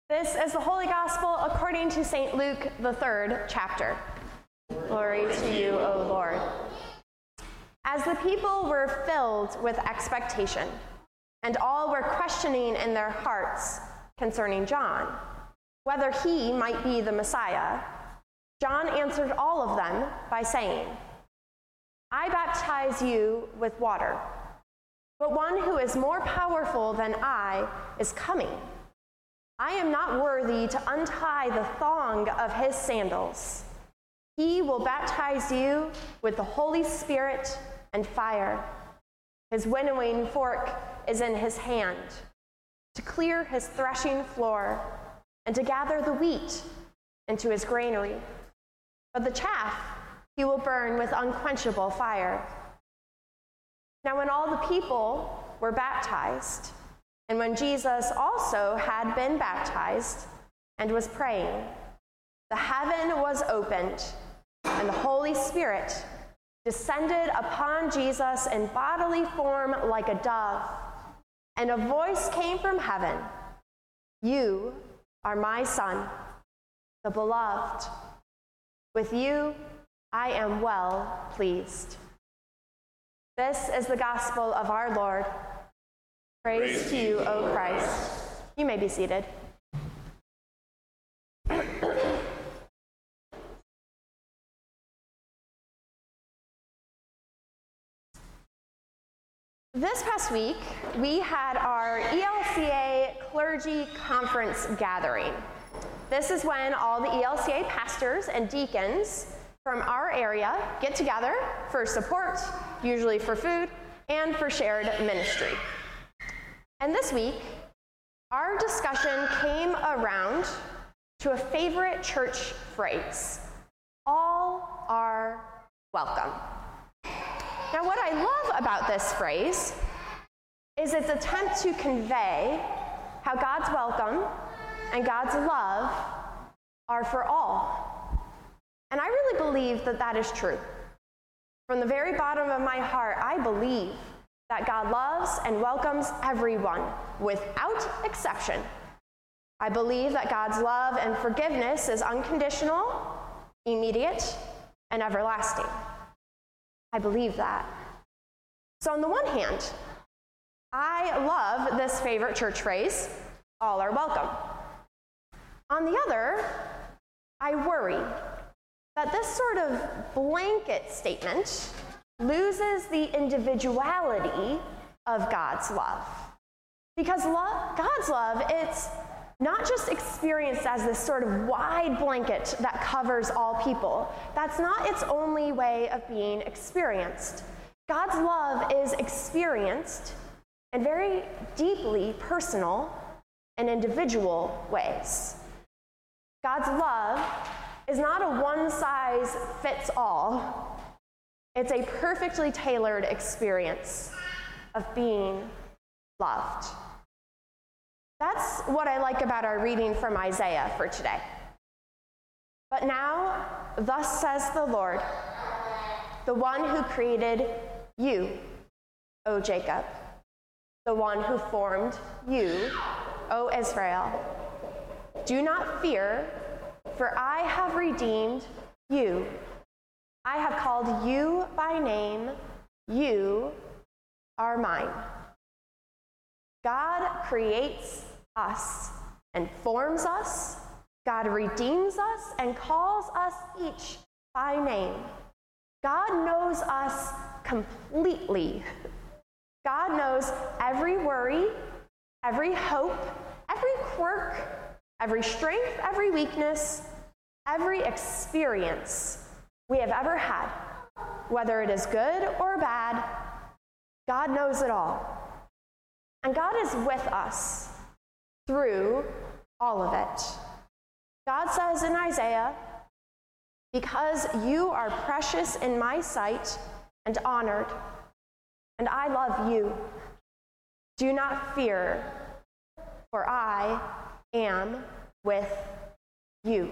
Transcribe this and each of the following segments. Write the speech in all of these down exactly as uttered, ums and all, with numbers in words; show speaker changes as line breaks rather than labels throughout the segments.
This is the Holy Gospel according to Saint Luke, the third chapter. Glory to you, O Lord. As the people were filled with expectation, and all were questioning in their hearts concerning John, whether he might be the Messiah, John answered all of them by saying, I baptize you with water, but one who is more powerful than I is coming. I am not worthy to untie the thong of his sandals. He will baptize you with the Holy Spirit and fire. His winnowing fork is in his hand, to clear his threshing floor and to gather the wheat into his granary. But the chaff he will burn with unquenchable fire. Now when all the people were baptized, and when Jesus also had been baptized and was praying, the heaven was opened, and the Holy Spirit descended upon Jesus in bodily form like a dove, and a voice came from heaven, You are my Son, the beloved. With you I am well pleased. This is the gospel of our Lord. Praise, Praise to you, O Christ. You may be seated. This past week, we had our E L C A Clergy Conference gathering. This is when all the E L C A pastors and deacons from our area get together for support, usually for food, and for shared ministry. And this week, our discussion came around to a favorite church phrase, all are welcome. Now, what I love about this phrase is its attempt to convey how God's welcome and God's love are for all. And I really believe that that is true. From the very bottom of my heart, I believe that God loves and welcomes everyone without exception. I believe that God's love and forgiveness is unconditional, immediate, and everlasting. I believe that. So on the one hand, I love this favorite church phrase, all are welcome. On the other, I worry that this sort of blanket statement loses the individuality of God's love. Because love, God's love, it's not just experienced as this sort of wide blanket that covers all people. That's not its only way of being experienced. God's love is experienced in very deeply personal and individual ways. God's love is not a one-size-fits-all. It's a perfectly tailored experience of being loved. That's what I like about our reading from Isaiah for today. But now, thus says the Lord, the one who created you, O Jacob, the one who formed you, O Israel. Do not fear, for I have redeemed you. I have called you by name. You are mine. God creates us and forms us. God redeems us and calls us each by name. God knows us completely. God knows every worry, every hope, every quirk, every strength, every weakness, every experience we have ever had, whether it is good or bad. God knows it all. And God is with us through all of it. God says in Isaiah, because you are precious in my sight and honored, and I love you, do not fear, for I am with you.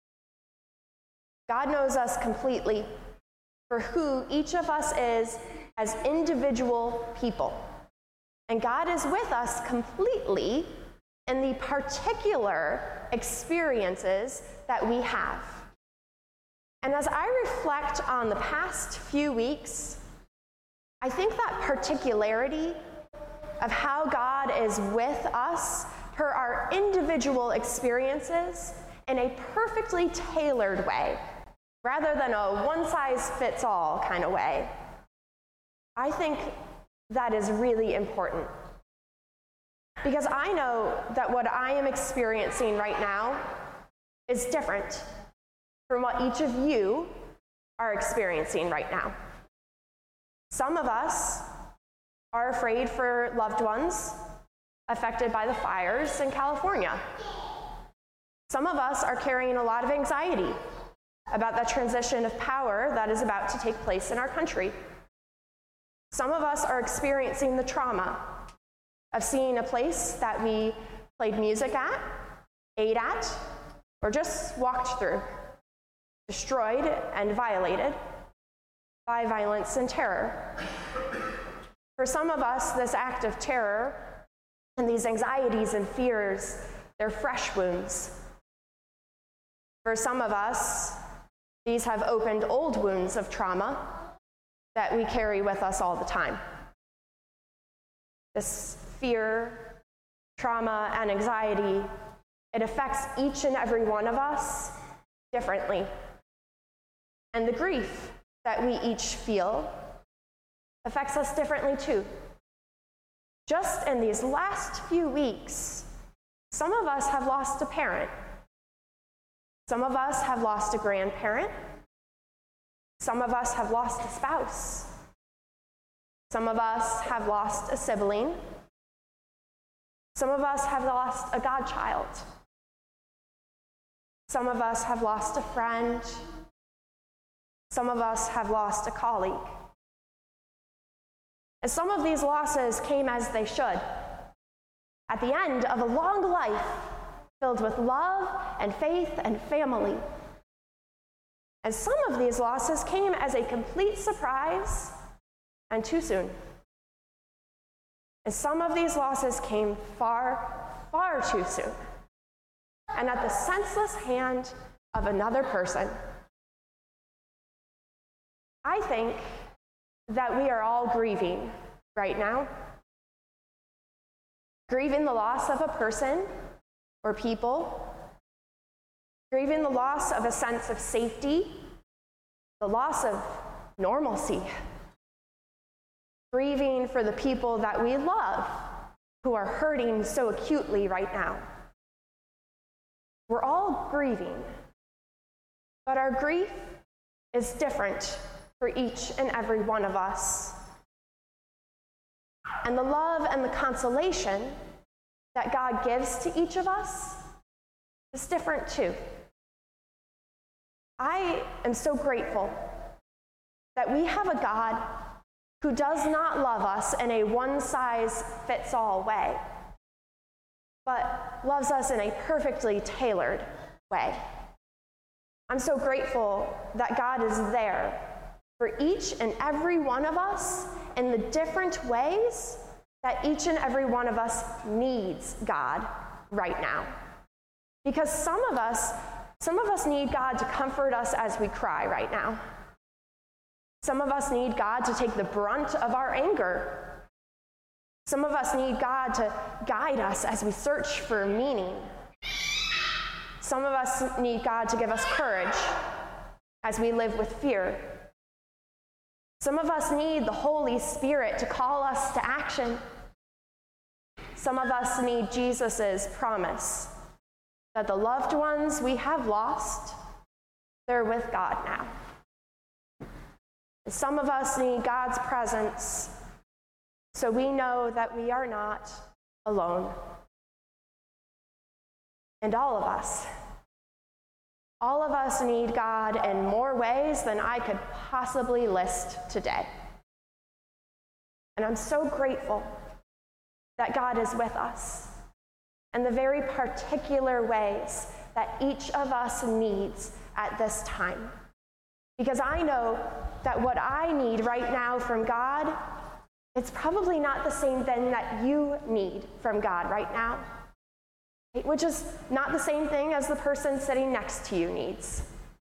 God knows us completely for who each of us is as individual people. And God is with us completely in the particular experiences that we have. And as I reflect on the past few weeks, I think that particularity of how God is with us per our individual experiences in a perfectly tailored way, rather than a one-size-fits-all kind of way, I think that is really important. Because I know that what I am experiencing right now is different from what each of you are experiencing right now. Some of us are afraid for loved ones affected by the fires in California. Some of us are carrying a lot of anxiety about the transition of power that is about to take place in our country. Some of us are experiencing the trauma of seeing a place that we played music at, ate at, or just walked through, destroyed and violated by violence and terror. For some of us, this act of terror and these anxieties and fears, they're fresh wounds. For some of us, these have opened old wounds of trauma that we carry with us all the time. This fear, trauma, and anxiety, it affects each and every one of us differently. And the grief that we each feel affects us differently too. Just in these last few weeks, some of us have lost a parent. Some of us have lost a grandparent. Some of us have lost a spouse. Some of us have lost a sibling. Some of us have lost a godchild. Some of us have lost a friend. Some of us have lost a colleague. And some of these losses came as they should, at the end of a long life filled with love and faith and family. And some of these losses came as a complete surprise and too soon. And some of these losses came far, far too soon, and at the senseless hand of another person. I think that we are all grieving right now. Grieving the loss of a person or people. Grieving the loss of a sense of safety. The loss of normalcy. Grieving for the people that we love who are hurting so acutely right now. We're all grieving, but our grief is different for each and every one of us. And the love and the consolation that God gives to each of us is different too. I am so grateful that we have a God who does not love us in a one-size-fits-all way, but loves us in a perfectly tailored way. I'm so grateful that God is there for each and every one of us in the different ways that each and every one of us needs God right now. Because some of us, some of us need God to comfort us as we cry right now. Some of us need God to take the brunt of our anger. Some of us need God to guide us as we search for meaning. Some of us need God to give us courage as we live with fear. Some of us need the Holy Spirit to call us to action. Some of us need Jesus' promise that the loved ones we have lost, they're with God now. And some of us need God's presence so we know that we are not alone. And all of us, all of us need God in more ways than I could possibly list today. And I'm so grateful that God is with us in the very particular ways that each of us needs at this time. Because I know that what I need right now from God, it's probably not the same thing that you need from God right now. which is not the same thing as the person sitting next to you needs.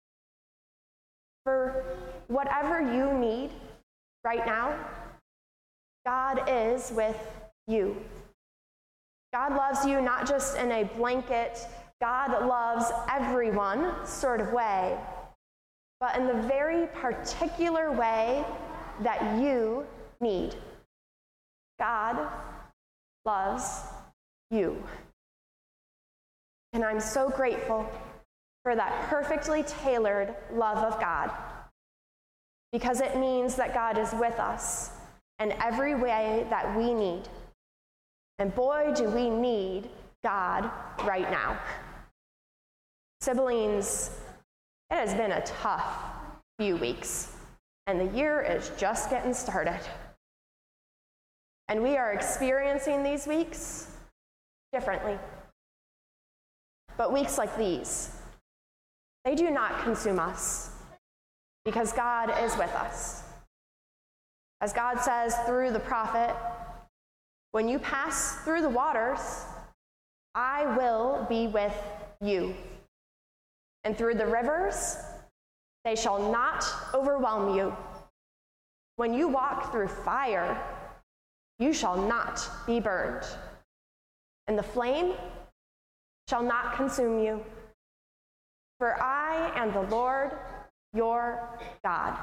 For whatever you need right now, God is with you. God loves you not just in a blanket, God loves everyone sort of way, but in the very particular way that you need. God loves you. And I'm so grateful for that perfectly tailored love of God, because it means that God is with us in every way that we need. And boy, do we need God right now. Siblings, it has been a tough few weeks, and the year is just getting started. And we are experiencing these weeks differently. But weeks like these, they do not consume us, because God is with us. As God says through the prophet, when you pass through the waters, I will be with you. And through the rivers, they shall not overwhelm you. When you walk through fire, you shall not be burned, and the flame shall not consume you. For I am the Lord, your God.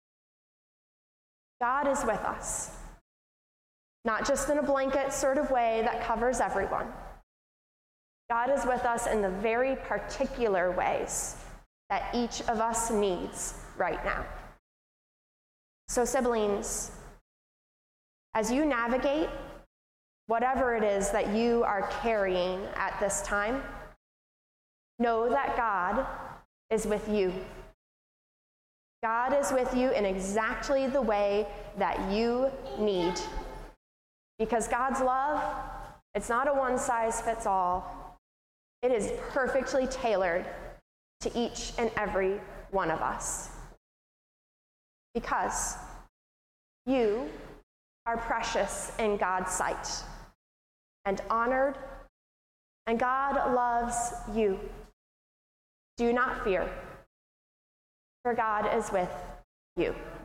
God is with us, not just in a blanket sort of way that covers everyone. God is with us in the very particular ways that each of us needs right now. So siblings, as you navigate whatever it is that you are carrying at this time, know that God is with you. God is with you in exactly the way that you need. Because God's love, it's not a one-size-fits-all. It is perfectly tailored to each and every one of us. Because you are precious in God's sight and honored, and God loves you. Do not fear, for God is with you.